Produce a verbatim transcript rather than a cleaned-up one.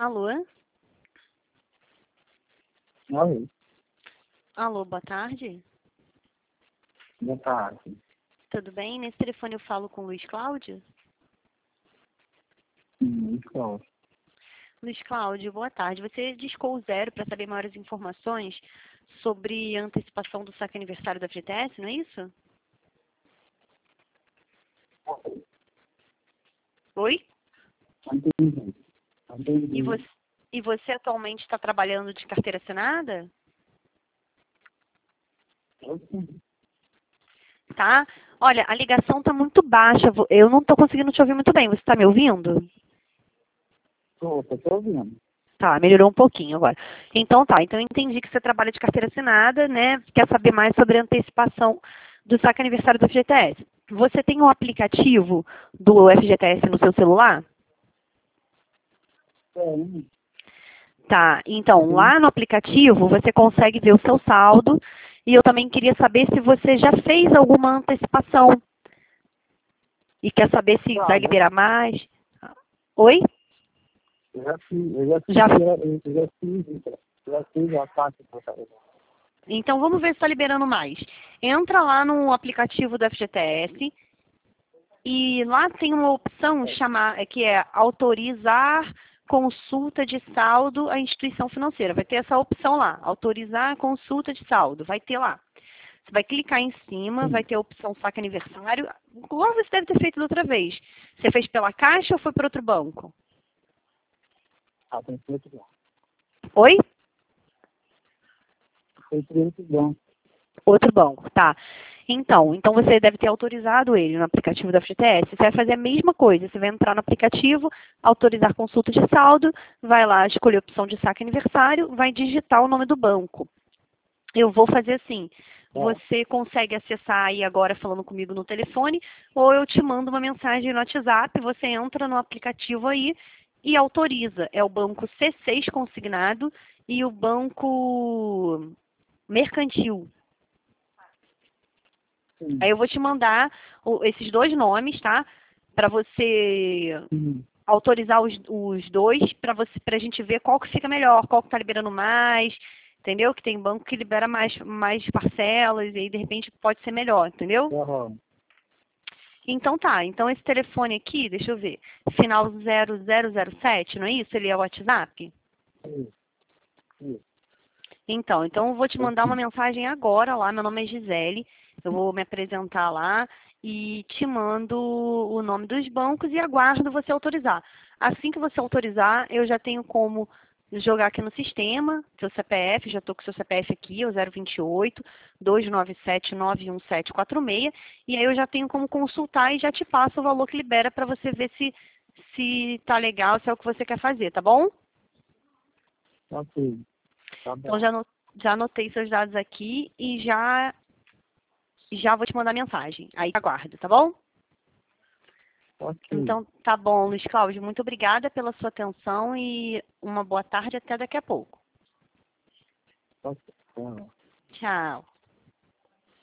Alô? Oi, Alô, boa tarde. boa tarde. Tudo bem? Nesse telefone eu falo com o Luiz Cláudio? Sim, claro. Luiz Cláudio, boa tarde. Você discou o zero para saber maiores informações sobre a antecipação do saque aniversário da F G T S, não é isso? Oi? Entendi. E Entendi. você, e você atualmente está trabalhando de carteira assinada? Eu sim. Tá? Olha, a ligação está muito baixa. vo- Eu não estou conseguindo te ouvir muito bem. Você está me ouvindo? Tô, tô te ouvindo. Tá, melhorou um pouquinho agora. Então tá, então eu entendi que você trabalha de carteira assinada, né? Quer saber mais sobre a antecipação do saque aniversário do F G T S. Você tem um aplicativo do F G T S no seu celular? Tem. Tá, então Sim. lá no aplicativo você consegue ver o seu saldo e eu também queria saber se você já fez alguma antecipação e quer saber se vai Tá, né? liberar mais. Oi? Eu já fiz, eu já fiz, Já. eu já fiz, eu já fiz a parte do cartão. Então vamos ver se está liberando mais. Entra lá no aplicativo do F G T S. E lá tem uma opção chamar, que é autorizar consulta de saldo à instituição financeira. Vai ter essa opção lá, autorizar consulta de saldo, vai ter lá. Você vai clicar em cima, vai Sim. ter a opção saque aniversário, igual você deve ter feito da outra vez. Você fez pela Caixa ou foi para outro banco? Ah, tem feito bom. Oi? Foi feito bom. Outro banco, tá. Então, então você deve ter autorizado ele no aplicativo da F G T S. Você vai fazer a mesma coisa. Você vai entrar no aplicativo, autorizar consulta de saldo, vai lá escolher a opção de saque aniversário, vai digitar o nome do banco. Eu vou fazer assim. Tá. Você consegue acessar aí agora falando comigo no telefone, ou eu te mando uma mensagem no WhatsApp, você entra no aplicativo aí e autoriza. É o banco C seis consignado e o banco mercantil. Sim. Aí eu vou te mandar o- esses dois nomes, tá? Para você Sim. autorizar os, os dois, para você, para a gente ver qual que fica melhor, qual que está liberando mais, entendeu? Que tem banco que libera mais, mais parcelas e aí de repente pode ser melhor, entendeu? Aham. Então tá, então esse telefone aqui, deixa eu ver, final zero zero zero sete, não é isso? Ele é o WhatsApp? Isso. Isso. Então, então eu vou te Foi mandar uma sim. mensagem agora lá, meu nome é Gisele, eu vou me apresentar lá e te mando o nome dos bancos e aguardo você autorizar. Assim que você autorizar, eu já tenho como jogar aqui no sistema, seu C P F, já estou com seu C P F aqui, o zero vinte e oito, dois nove sete, nove um sete quatro seis, e aí eu já tenho como consultar e já te passo o valor que libera para você ver se se tá legal, se é o que você quer fazer, tá bom? Ok. Tá Então bom. já, no- já anotei seus dados aqui e já, já vou te mandar mensagem. Aí aguardo, tá bom? Ok. Então tá bom, Luiz Cláudio. Muito obrigada pela sua atenção e uma boa tarde até daqui a pouco. Ok. Tá. Tchau.